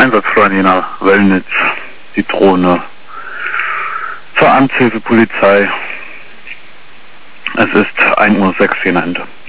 Einsatzfreunde Wellnitz, die Drohne, zur Amtshilfe Polizei. Es ist 1:06 Uhr, Ende.